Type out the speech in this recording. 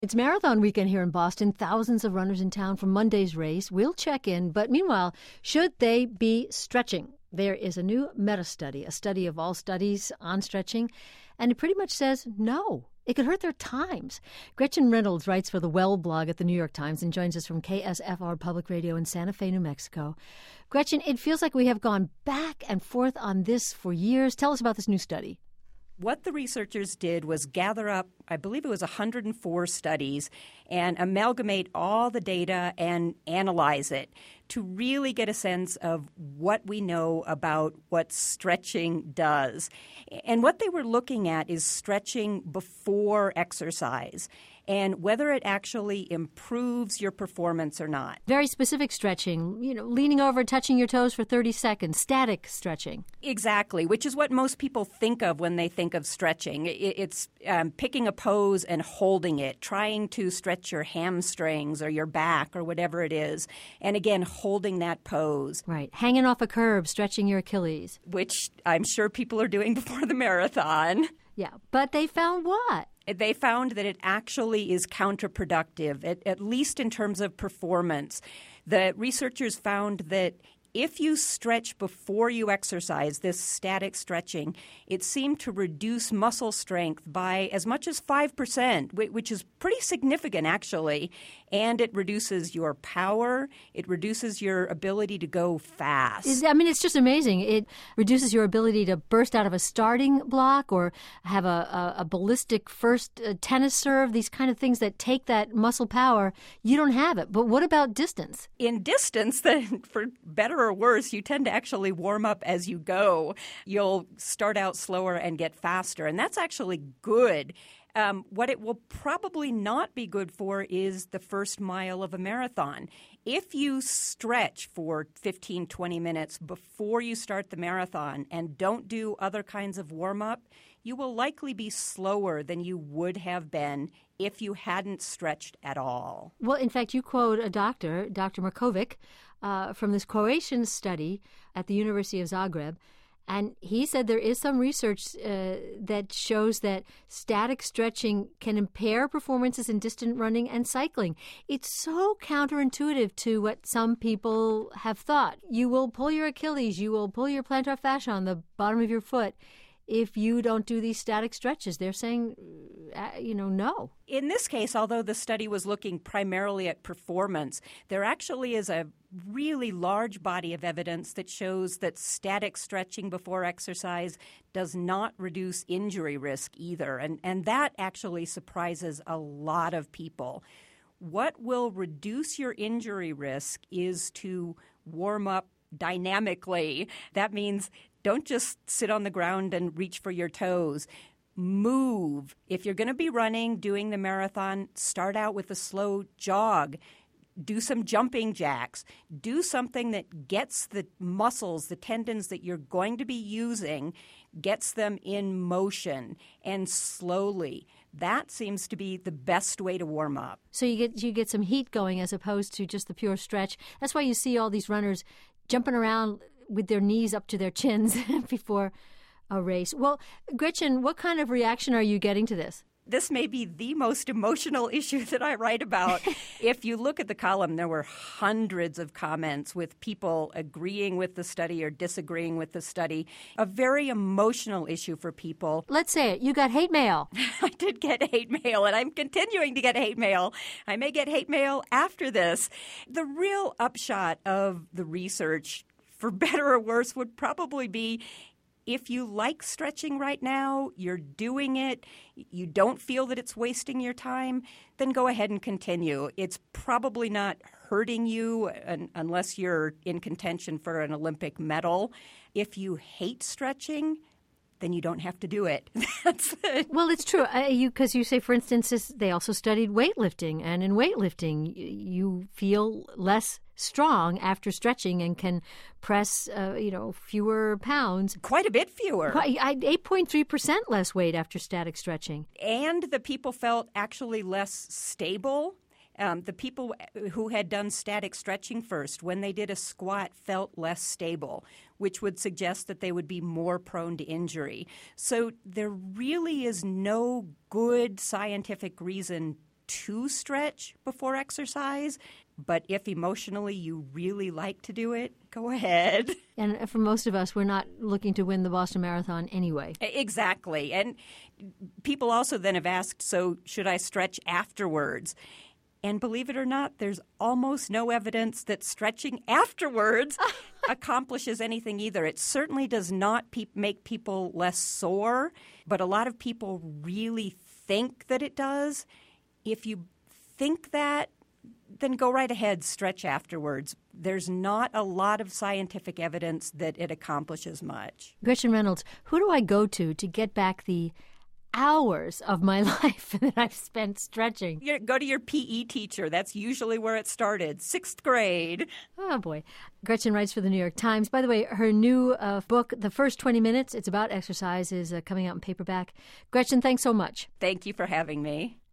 It's marathon weekend here in Boston. Thousands of runners in town for Monday's race. We'll check in. But meanwhile, should they be stretching? There is a new meta-study, a study of all studies on stretching, and it pretty much says no. It could hurt their times. Gretchen Reynolds writes for the Well blog at the New York Times and joins us from KSFR Public Radio in Santa Fe, New Mexico. Gretchen, it feels like we have gone back and forth on this for years. Tell us about this new study. What the researchers did was gather up, I believe it was 104 studies, and amalgamate all the data and analyze it to really get a sense of what we know about what stretching does. And what they were looking at is stretching before exercise and whether it actually improves your performance or not. Very specific stretching, leaning over, touching your toes for 30 seconds, static stretching. Exactly, which is what most people think of when they think of stretching. It's picking a pose and holding it, trying to stretch your hamstrings or your back or whatever it is, and again, holding that pose. Right, hanging off a curb, stretching your Achilles. Which I'm sure people are doing before the marathon. Yeah, but they found what? They found that it actually is counterproductive, at least in terms of performance. The researchers found that if you stretch before you exercise, this static stretching, it seemed to reduce muscle strength by as much as 5%, which is pretty significant, actually. And it reduces your power. It reduces your ability to go fast. It's just amazing. It reduces your ability to burst out of a starting block or have a ballistic first tennis serve, these kind of things that take that muscle power. You don't have it. But what about distance? In distance, then, for better or worse, you tend to actually warm up as you go. You'll start out slower and get faster, and that's actually good. What it will probably not be good for is the first mile of a marathon. If you stretch for 15, 20 minutes before you start the marathon and don't do other kinds of warm-up, you will likely be slower than you would have been if you hadn't stretched at all. Well, in fact, you quote a doctor, Dr. Markovic, from this Croatian study at the University of Zagreb, and he said there is some research that shows that static stretching can impair performances in distant running and cycling. It's so counterintuitive to what some people have thought. You will pull your Achilles, you will pull your plantar fascia on the bottom of your foot if you don't do these static stretches. They're saying, no. In this case, although the study was looking primarily at performance, there actually is a really large body of evidence that shows that static stretching before exercise does not reduce injury risk either. And that actually surprises a lot of people. What will reduce your injury risk is to warm up dynamically. That means don't just sit on the ground and reach for your toes. Move. If you're going to be running, doing the marathon, start out with a slow jog. Do some jumping jacks. Do something that gets the muscles, the tendons that you're going to be using, gets them in motion and slowly. That seems to be the best way to warm up. So you get some heat going as opposed to just the pure stretch. That's why you see all these runners jumping around with their knees up to their chins before a race. Well, Gretchen, what kind of reaction are you getting to this? This may be the most emotional issue that I write about. If you look at the column, there were hundreds of comments with people agreeing with the study or disagreeing with the study. A very emotional issue for people. Let's say it. You got hate mail. I did get hate mail, and I'm continuing to get hate mail. I may get hate mail after this. The real upshot of the research, for better or worse, would probably be if you like stretching right now, you're doing it, you don't feel that it's wasting your time, then go ahead and continue. It's probably not hurting you unless you're in contention for an Olympic medal. If you hate stretching, then you don't have to do it. That's it. Well, it's true. Because you say, for instance, they also studied weightlifting. And in weightlifting, you feel less strong after stretching and can press, fewer pounds. Quite a bit fewer. 8.3% less weight after static stretching. And the people felt actually less stable. The people who had done static stretching first, when they did a squat, felt less stable, which would suggest that they would be more prone to injury. So there really is no good scientific reason to stretch before exercise. But if emotionally you really like to do it, go ahead. And for most of us, we're not looking to win the Boston Marathon anyway. Exactly. And people also then have asked, so should I stretch afterwards? And believe it or not, there's almost no evidence that stretching afterwards accomplishes anything either. It certainly does not make people less sore, but a lot of people really think that it does. If you think that, then go right ahead, stretch afterwards. There's not a lot of scientific evidence that it accomplishes much. Gretchen Reynolds, who do I go to get back the hours of my life that I've spent stretching? Go to your PE teacher. That's usually where it started, 6th grade. Oh, boy. Gretchen writes for the New York Times. By the way, her new book, The First 20 Minutes, it's about exercise, is coming out in paperback. Gretchen, thanks so much. Thank you for having me.